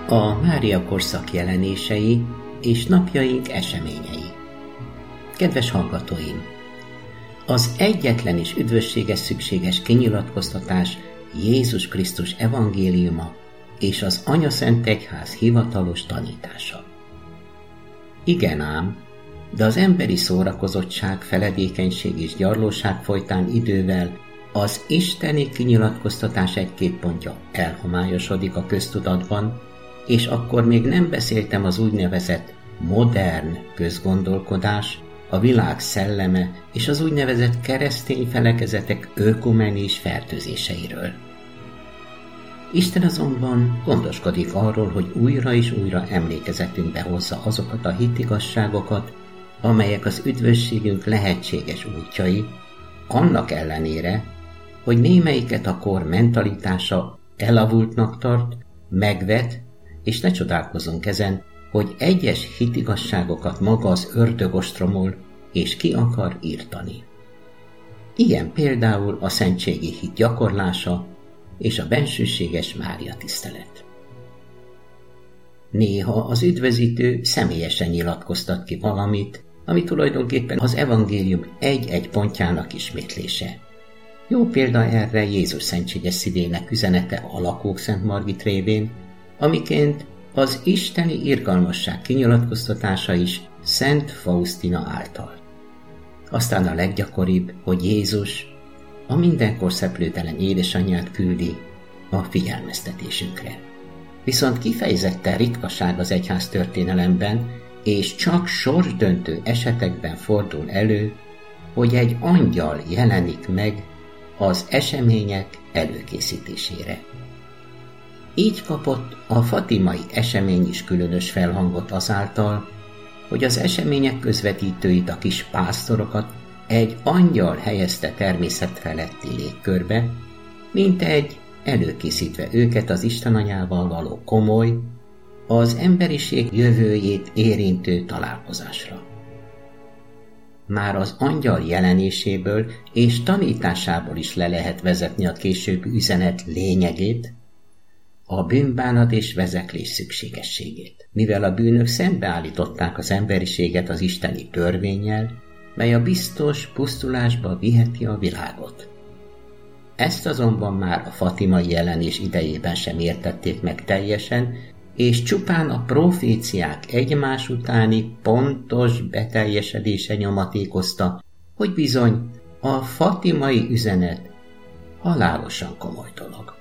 A Mária korszak jelenései és napjaink eseményei. Kedves hallgatóim! Az egyetlen és üdvösséges szükséges kinyilatkoztatás Jézus Krisztus evangéliuma és az Anyaszent Egyház hivatalos tanítása. Igen ám, de az emberi szórakozottság, feledékenység és gyarlóság folytán idővel az isteni kinyilatkoztatás egy-két pontja elhomályosodik a köztudatban, és akkor még nem beszéltem az úgynevezett modern közgondolkodás, a világ szelleme és az úgynevezett keresztény felekezetek ökumenis fertőzéseiről. Isten azonban gondoskodik arról, hogy újra és újra emlékezetünkbe hozza azokat a hitigazságokat, amelyek az üdvösségünk lehetséges útjai, annak ellenére, hogy némelyiket a kor mentalitása elavultnak tart, megvet, és ne csodálkozzunk ezen, hogy egyes hitigazságokat maga az ördög ostromol, és ki akar írtani. Ilyen például a szentségi hit gyakorlása és a bensőséges Mária tisztelet. Néha az üdvözítő személyesen nyilatkoztat ki valamit, ami tulajdonképpen az evangélium egy-egy pontjának ismétlése. Jó példa erre Jézus szentséges szívének üzenete a Lakók Szent Margit révén, amiként az isteni irgalmasság kinyilatkoztatása is Szent Faustina által. Aztán a leggyakoribb, hogy Jézus a mindenkor szeplőtelen édesanyját küldi a figyelmeztetésünkre. Viszont kifejezetten ritkaság az egyház történelemben, és csak sorsdöntő esetekben fordul elő, hogy egy angyal jelenik meg az események előkészítésére. Így kapott a fatimai esemény is különös felhangot azáltal, hogy az események közvetítőit, a kis pásztorokat egy angyal helyezte természet feletti légkörbe, mintegy előkészítve őket az Istenanyával való komoly, az emberiség jövőjét érintő találkozásra. Már az angyal jelenéséből és tanításából is le lehet vezetni a későbbi üzenet lényegét, a bűnbánat és vezeklés szükségességét, mivel a bűnök szembeállították az emberiséget az isteni törvénnyel, mely a biztos pusztulásba viheti a világot. Ezt azonban már a fatimai jelenés idejében sem értették meg teljesen, és csupán a proféciák egymás utáni pontos beteljesedése nyomatékozta, hogy bizony a fatimai üzenet halálosan komoly dolog.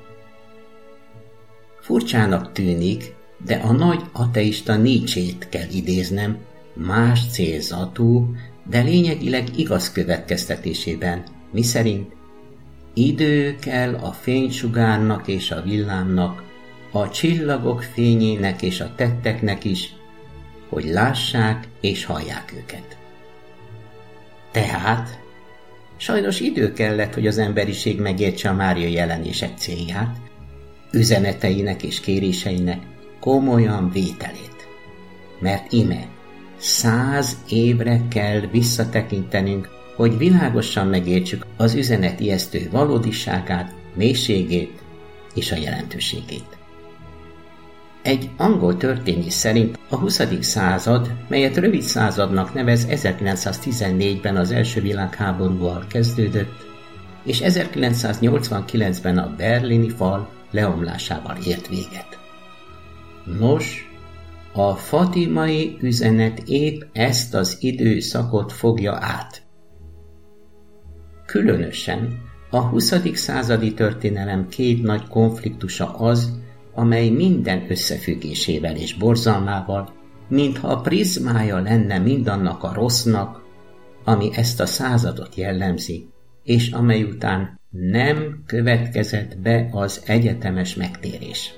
Furcsának tűnik, de a nagy ateista Nietzsét kell idéznem más célzatú, de lényegileg igaz következtetésében, miszerint idő kell a fénysugárnak és a villámnak, a csillagok fényének és a tetteknek is, hogy lássák és hallják őket. Tehát sajnos idő kellett, hogy az emberiség megértse a Mária jelenések célját, üzeneteinek és kéréseinek komolyan vételét. Mert ime 100 évre kell visszatekintenünk, hogy világosan megértsük az üzenet ijesztő valódiságát, mélységét és a jelentőségét. Egy angol történész szerint a 20. század, melyet rövid századnak nevez, 1914-ben az első világháborúval kezdődött, és 1989-ben a berlini fal leomlásával ért véget. Nos, a fatimai üzenet épp ezt az időszakot fogja át. Különösen a 20. századi történelem két nagy konfliktusa az, amely minden összefüggésével és borzalmával, mintha a prizmája lenne mindannak a rossznak, ami ezt a századot jellemzi, és amely után nem következett be az egyetemes megtérés.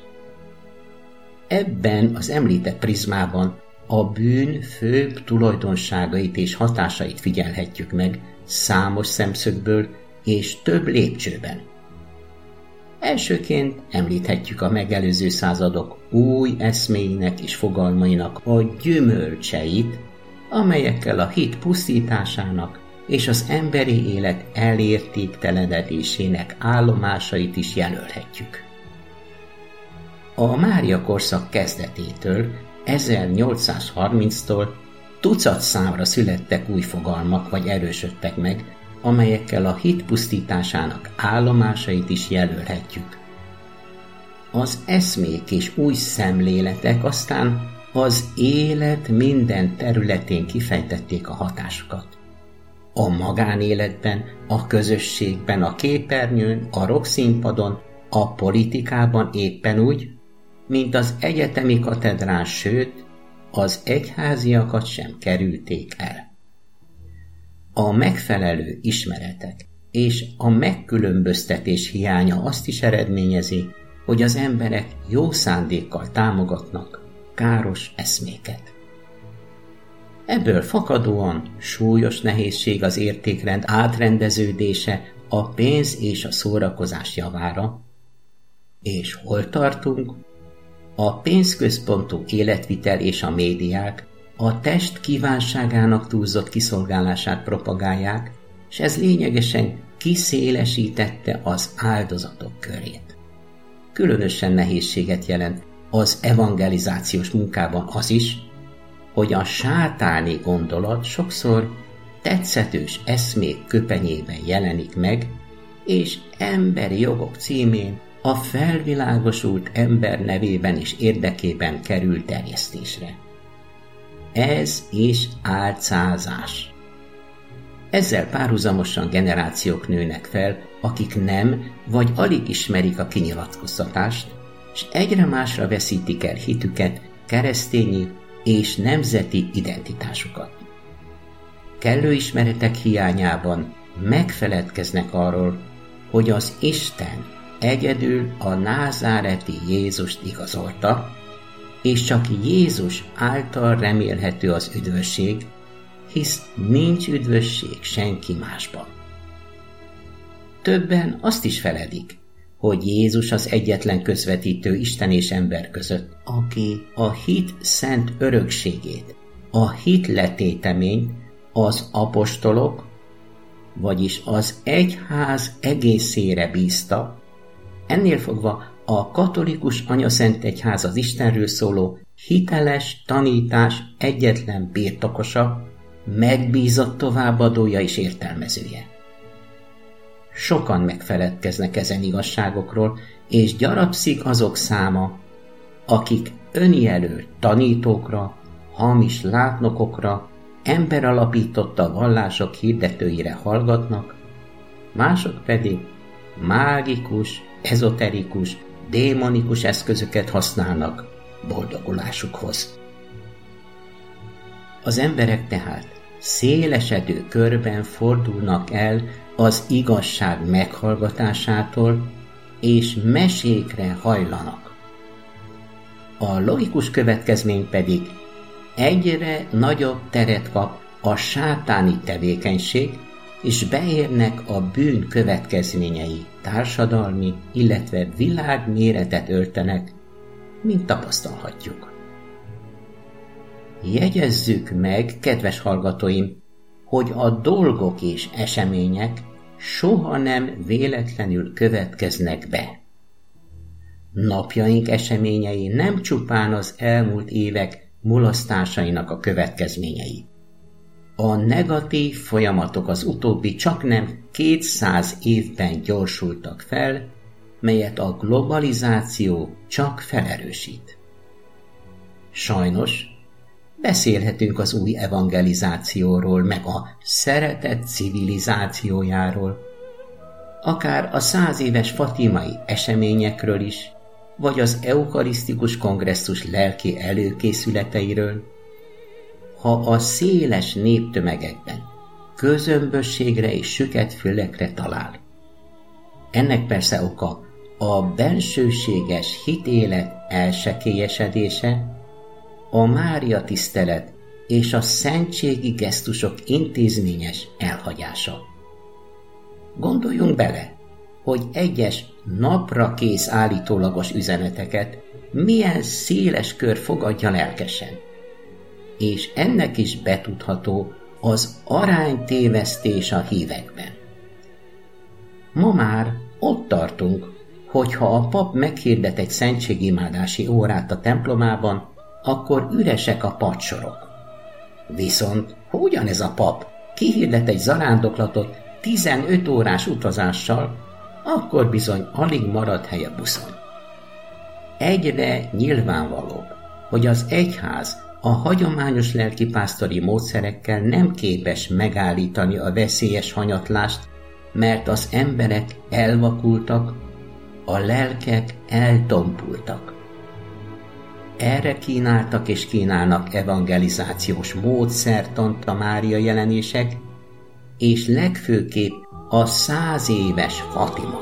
Ebben az említett prizmában a bűn főbb tulajdonságait és hatásait figyelhetjük meg számos szemszögből és több lépcsőben. Elsőként említhetjük a megelőző századok új eszméinek és fogalmainak a gyümölcseit, amelyekkel a hit pusztításának és az emberi élet elértéktelenedésének állomásait is jelölhetjük. A Mária korszak kezdetétől, 1830-tól tucat számra születtek új fogalmak vagy erősödtek meg, amelyekkel a hit pusztításának állomásait is jelölhetjük. Az eszmék és új szemléletek aztán az élet minden területén kifejtették a hatásukat. A magánéletben, a közösségben, a képernyőn, a rockszínpadon, a politikában éppen úgy, mint az egyetemi katedrán, sőt, az egyháziakat sem kerülték el. A megfelelő ismeretek és a megkülönböztetés hiánya azt is eredményezi, hogy az emberek jó szándékkal támogatnak káros eszméket. Ebből fakadóan súlyos nehézség az értékrend átrendeződése a pénz és a szórakozás javára, és hol tartunk? A pénzközpontú életvitel és a médiák a test kívánságának túlzott kiszolgálását propagálják, és ez lényegesen kiszélesítette az áldozatok körét. Különösen nehézséget jelent az evangelizációs munkában az is, hogy a sátáni gondolat sokszor tetszetős eszmék köpenyében jelenik meg, és emberi jogok címén a felvilágosult ember nevében és érdekében kerül terjesztésre. Ez is álcázás. Ezzel párhuzamosan generációk nőnek fel, akik nem vagy alig ismerik a kinyilatkoztatást, és egyre másra veszítik el hitüket, keresztényi és nemzeti identitásukat. Kellő ismeretek hiányában megfeledkeznek arról, hogy az Isten egyedül a názáreti Jézust igazolta, és csak Jézus által remélhető az üdvösség, hisz nincs üdvösség senki másban. Többen azt is feledik, hogy Jézus az egyetlen közvetítő Isten és ember között, aki a hit szent örökségét, a hit letéteményt az apostolok, vagyis az egyház egészére bízta. Ennél fogva a katolikus anyaszent egyház az Istenről szóló hiteles tanítás egyetlen birtokosa, megbízott továbbadója és értelmezője. Sokan megfeledkeznek ezen igazságokról, és gyarapszik azok száma, akik önjelölt tanítókra, hamis látnokokra, emberalapította vallások hirdetőire hallgatnak, mások pedig mágikus, ezoterikus, démonikus eszközöket használnak boldogulásukhoz. Az emberek tehát szélesedő körben fordulnak el az igazság meghallgatásától, és mesékre hajlanak. A logikus következmény pedig egyre nagyobb teret kap a sátáni tevékenység, és beérnek a bűn következményei, társadalmi, illetve világméretet öltenek, mint tapasztalhatjuk. Jegyezzük meg, kedves hallgatóim, hogy a dolgok és események soha nem véletlenül következnek be. Napjaink eseményei nem csupán az elmúlt évek mulasztásainak a következményei. A negatív folyamatok az utóbbi csaknem 200 évben gyorsultak fel, melyet a globalizáció csak felerősít. Sajnos beszélhetünk az új evangelizációról, meg a szeretet civilizációjáról, akár a 100 éves fatimai eseményekről is, vagy az eukarisztikus kongresszus lelki előkészületeiről. Ha a széles néptömegekben közömbösségre és süket fülekre talál. Ennek persze oka a bensőséges hitélet elsekélyesedése, a Mária tisztelet és a szentségi gesztusok intézményes elhagyása. Gondoljunk bele, hogy egyes napra kész állítólagos üzeneteket milyen széles kör fogadja lelkesen. És ennek is betudható az aránytévesztés a hívekben. Ma már ott tartunk, hogyha a pap meghirdet egy szentségimádási órát a templomában, akkor üresek a padsorok. Viszont, ha ugyanez a pap kihirdet egy zarándoklatot 15 órás utazással, akkor bizony alig marad hely a buszon. Egyre nyilvánvalóbb, hogy az egyház a hagyományos lelkipásztori módszerekkel nem képes megállítani a veszélyes hanyatlást, mert az emberek elvakultak, a lelkek eltompultak. Erre kínáltak és kínálnak evangelizációs módszertant a Mária jelenések, és legfőképp a 100 éves Fatima.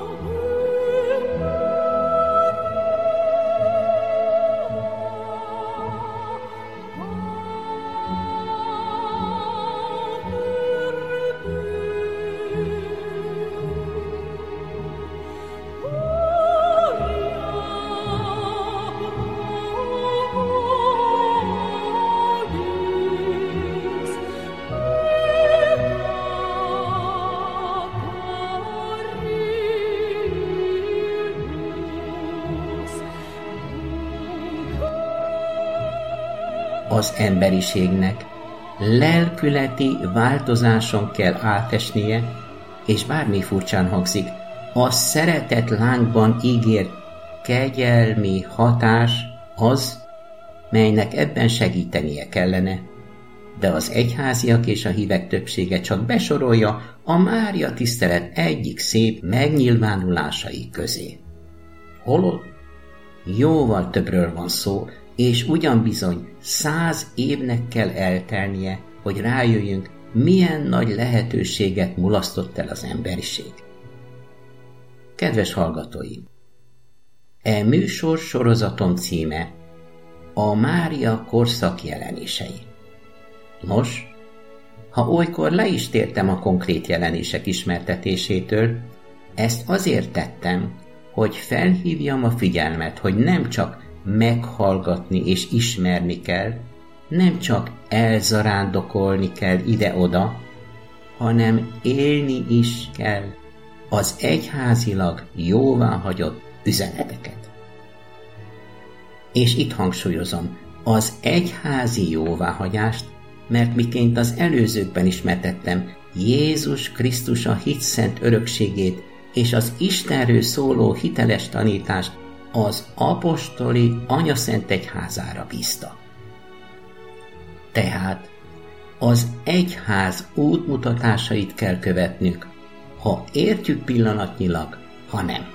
Az emberiségnek lelkületi változáson kell átesnie, és bármi furcsán hangzik, a szeretet lángban ígért kegyelmi hatás az, melynek ebben segítenie kellene, de az egyháziak és a hívek többsége csak besorolja a Mária tisztelet egyik szép megnyilvánulásai közé. Holott jóval többről van szó, és ugyan bizony 100 évnek kell eltelnie, hogy rájöjjünk, milyen nagy lehetőséget mulasztott el az emberiség. Kedves hallgatóim! E műsor sorozatom címe a Mária korszak jelenései. Nos, ha olykor le is tértem a konkrét jelenések ismertetésétől, ezt azért tettem, hogy felhívjam a figyelmet, hogy nem csak meghallgatni és ismerni kell, nem csak elzarándokolni kell ide-oda, hanem élni is kell az egyházilag jóváhagyott üzeneteket. És itt hangsúlyozom, az egyházi jóváhagyást, mert miként az előzőkben ismertettem, Jézus Krisztus a hit szent örökségét és az Istenről szóló hiteles tanítást az apostoli anyaszent egyházára bízta. Tehát az egyház útmutatásait kell követnünk, ha értjük pillanatnyilag, ha nem.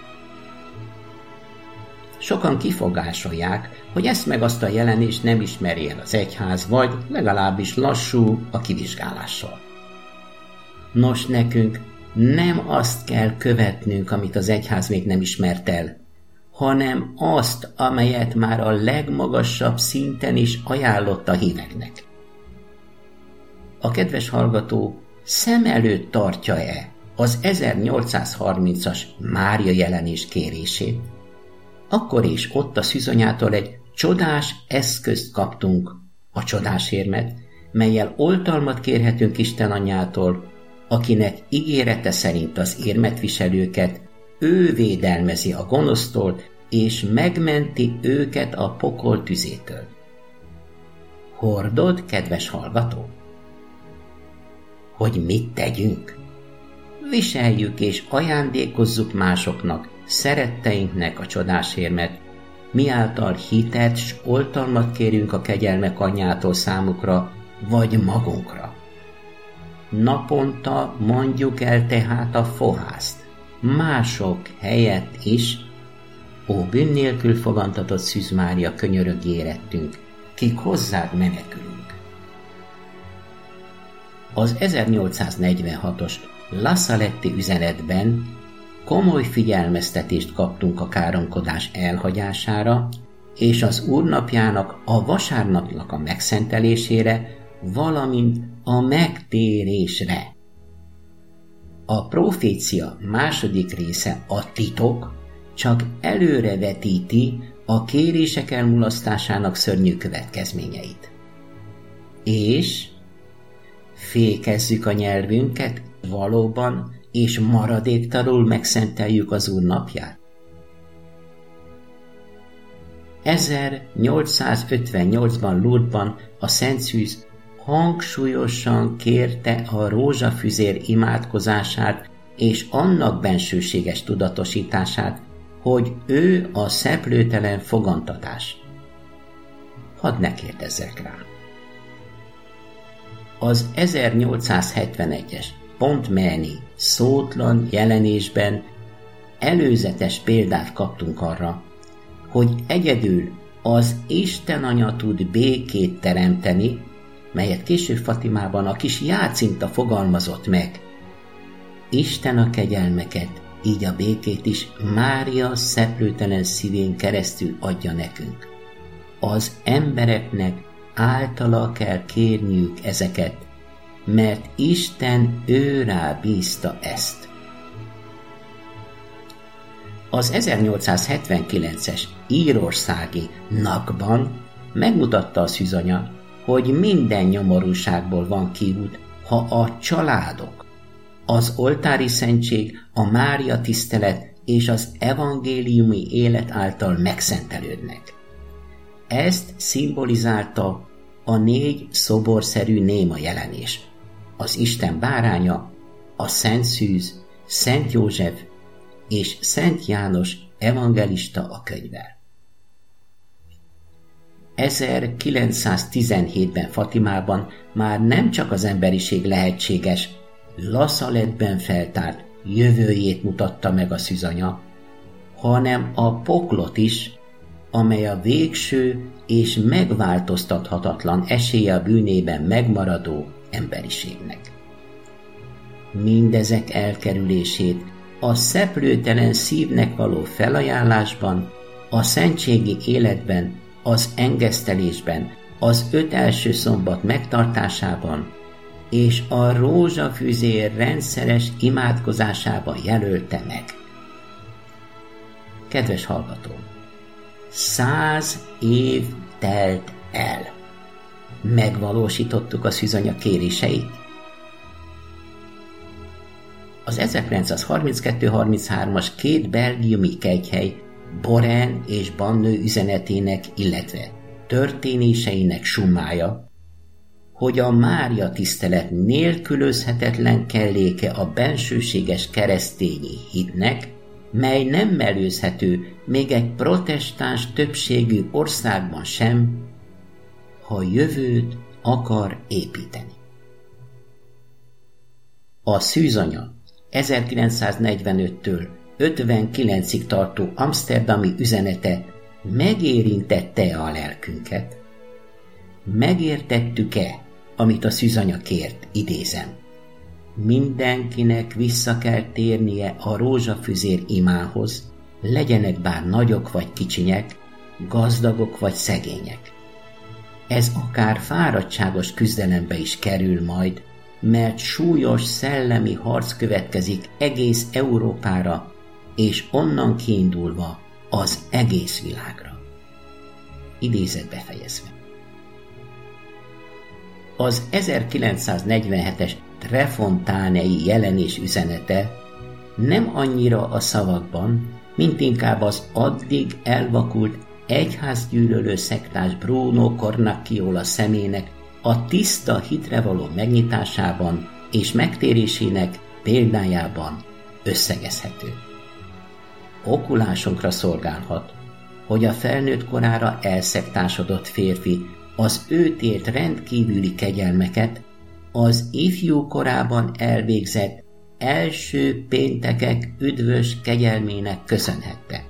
Sokan kifogásolják, hogy ezt meg azt a jelenést nem ismeri el az egyház, vagy legalábbis lassú a kivizsgálással. Nos, nekünk nem azt kell követnünk, amit az egyház még nem ismert el, hanem azt, amelyet már a legmagasabb szinten is ajánlott a híveknek. A kedves hallgató szem előtt tartja-e az 1830-as Mária jelenés kérését? Akkor is ott a szűzanyától egy csodás eszközt kaptunk, a csodásérmet, mellyel oltalmat kérhetünk Isten anyjától, akinek ígérete szerint az érmetviselőket ő védelmezi a gonosztól, és megmenti őket a pokol tüzétől. Hordod, kedves hallgató? Hogy mit tegyünk? Viseljük és ajándékozzuk másoknak, szeretteinknek a csodásérmet, miáltal hitet s oltalmat kérünk a kegyelmek anyjától számukra, vagy magunkra. Naponta mondjuk el tehát a fohászt, mások helyett is, ó bűn nélkül fogantatott Szűz Mária, könyörögj érettünk, kik hozzád menekülünk. Az 1846-os La Salette üzenetben komoly figyelmeztetést kaptunk a káromkodás elhagyására, és az Úrnapjának, a vasárnapnak a megszentelésére, valamint a megtérésre. A profécia második része, a titok, csak előrevetíti a kérések elmulasztásának szörnyű következményeit. És fékezzük a nyelvünket valóban, és maradéktalanul megszenteljük az Úr napját. 1858-ban Lourdesban a Szent Szűz hangsúlyosan kérte a rózsafüzér imádkozását és annak bensőséges tudatosítását, hogy ő a szeplőtelen fogantatás. Hadd ne kérdezzek rá. Az 1871-es Pontmerny szótlan jelenésben előzetes példát kaptunk arra, hogy egyedül az Isten Anya tud békét teremteni, melyet később Fatimában a kis Jácinta fogalmazott meg. Isten a kegyelmeket, így a békét is Mária szeplőtelen szívén keresztül adja nekünk. Az embereknek általa kell kérniük ezeket, mert Isten őrá bízta ezt. Az 1879-es írországi NAK-ban megmutatta a szűzanya, hogy minden nyomorúságból van kiút, ha a családok, az oltári szentség, a Mária tisztelet és az evangéliumi élet által megszentelődnek. Ezt szimbolizálta a 4 szoborszerű néma jelenés: az Isten báránya, a Szent Szűz, Szent József és Szent János evangelista a könyvvel. 1917-ben Fatimában már nem csak az emberiség lehetséges, La Saletteben feltárt jövőjét mutatta meg a szűzanya, hanem a poklot is, amely a végső és megváltoztathatatlan esélye a bűnében megmaradó emberiségnek. Mindezek elkerülését a szeplőtelen szívnek való felajánlásban, a szentségi életben, az engesztelésben, az 5 első szombat megtartásában és a rózsafüzér rendszeres imádkozásában jelölte meg. Kedves hallgató! 100 év telt el. Megvalósítottuk a szűzanya kéréseit? Az 1932-33-as 2 belgiumi kegyhely Borén és Bannő üzenetének, illetve történéseinek summája, hogy a Mária tisztelet nélkülözhetetlen kelléke a bensőséges keresztényi hitnek, mely nem mellőzhető még egy protestáns többségű országban sem, ha jövőt akar építeni. A szűzanya 1945-től 59-ig tartó amszterdami üzenete megérintette a lelkünket? Megértettük-e, amit a szűzanya kért, idézem? Mindenkinek vissza kell térnie a rózsafüzér imához, legyenek bár nagyok vagy kicsinyek, gazdagok vagy szegények. Ez akár fáradtságos küzdelembe is kerül majd, mert súlyos szellemi harc következik egész Európára, és onnan kiindulva az egész világra. Idézet befejezve. Az 1947-es Trefontánei jelenés üzenete nem annyira a szavakban, mint inkább az addig elvakult egyházgyűlölő szektás Bruno Cornacciola szemének a tiszta hitre való megnyitásában és megtérésének példájában összegezhető. Okulásunkra szolgálhat, hogy a felnőtt korára elszektásodott férfi az őt ért rendkívüli kegyelmeket az ifjú korában elvégzett első péntekek üdvös kegyelmének köszönhette.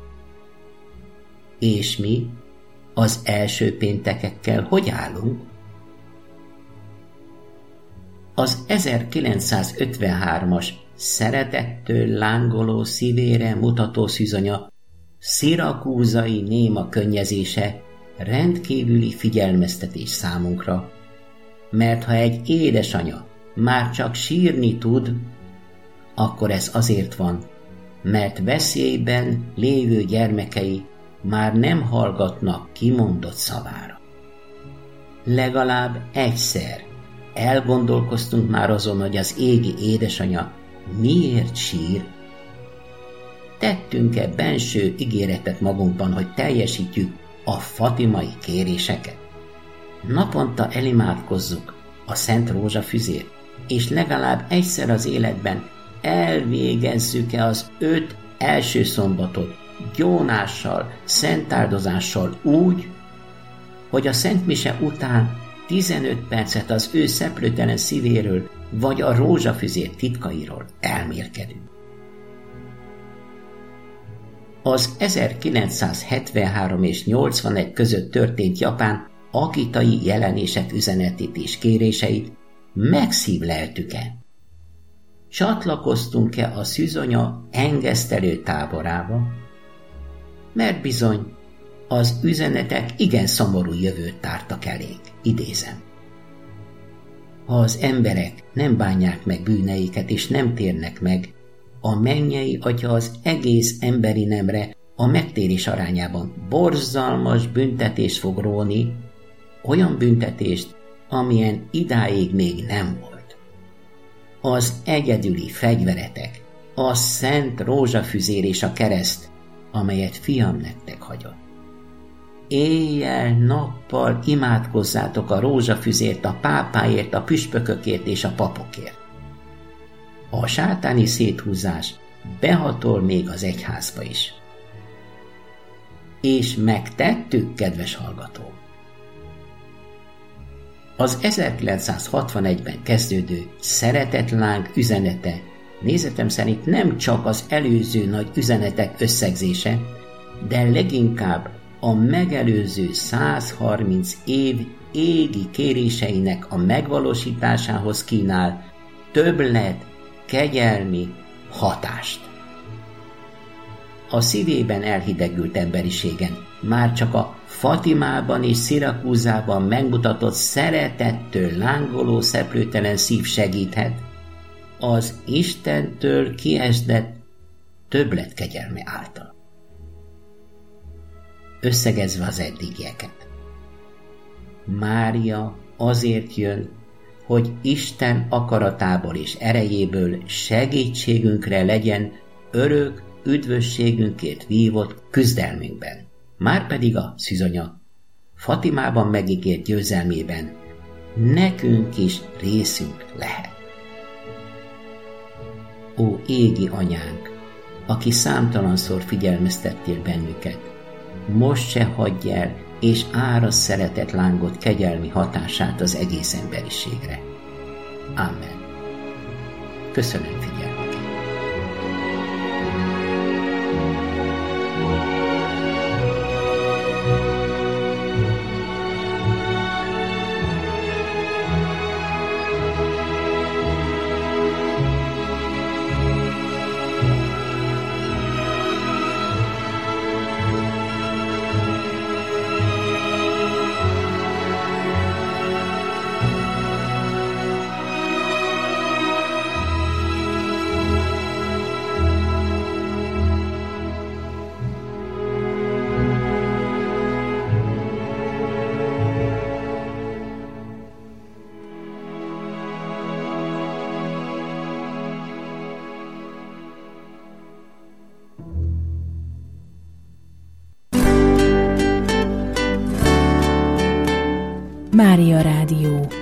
És mi az első péntekekkel hogy állunk? Az 1953-as szeretettől lángoló szívére mutató szűzanya szirakúzai néma könnyezése rendkívüli figyelmeztetés számunkra, mert ha egy édesanya már csak sírni tud, akkor ez azért van, mert veszélyben lévő gyermekei már nem hallgatnak kimondott szavára. Legalább egyszer elgondolkoztunk már azon, hogy az égi édesanya miért sír? Tettünk-e benső ígéretet magunkban, hogy teljesítjük a fatimai kéréseket. Naponta elimádkozzuk a Szent Rózsafüzért, és legalább egyszer az életben elvégezzük-e az 5 első szombatot gyónással, szentáldozással úgy, hogy a szentmise után 15 percet az ő szeplőtelen szívéről vagy a rózsafüzér titkairól elmélkedünk. Az 1973 és 81 között történt Japán akitai jelenések üzenetét és kéréseit megszívleltük-e? Csatlakoztunk-e a szűzonya engesztelő táborába? Mert bizony, az üzenetek igen szomorú jövőt tártak elég, idézem. Ha az emberek nem bánják meg bűneiket és nem térnek meg, a mennyei Atya az egész emberi nemre a megtérés arányában borzalmas büntetést fog róni, olyan büntetést, amilyen idáig még nem volt. Az egyedüli fegyveretek, a szent rózsafüzér és a kereszt, amelyet fiam nektek hagyott. Éjjel-nappal imádkozzátok a rózsafüzért, a pápáért, a püspökökért és a papokért. A sátáni széthúzás behatol még az egyházba is. És megtettük, kedves hallgató! Az 1961-ben kezdődő szeretetláng üzenete nézetem szerint nem csak az előző nagy üzenetek összegzése, de leginkább a megelőző 130 év égi kéréseinek a megvalósításához kínál többlet kegyelmi hatást. A szívében elhidegült emberiségen már csak a Fatimában és Szirakúzában megmutatott szeretettől lángoló szeplőtelen szív segíthet az Istentől kiesdett többlet kegyelme által. Összegezve az eddigieket. Mária azért jön, hogy Isten akaratából és erejéből segítségünkre legyen örök üdvösségünkért vívott küzdelmünkben. Márpedig a szűzonya Fatimában megígért győzelmében nekünk is részünk lehet. Ó égi anyánk, aki számtalanszor figyelmeztettél bennünket, most se hagyj el, és árasd szeretet lángot kegyelmi hatását az egész emberiségre. Amen. Köszönöm figyelmüket. Mária Rádió.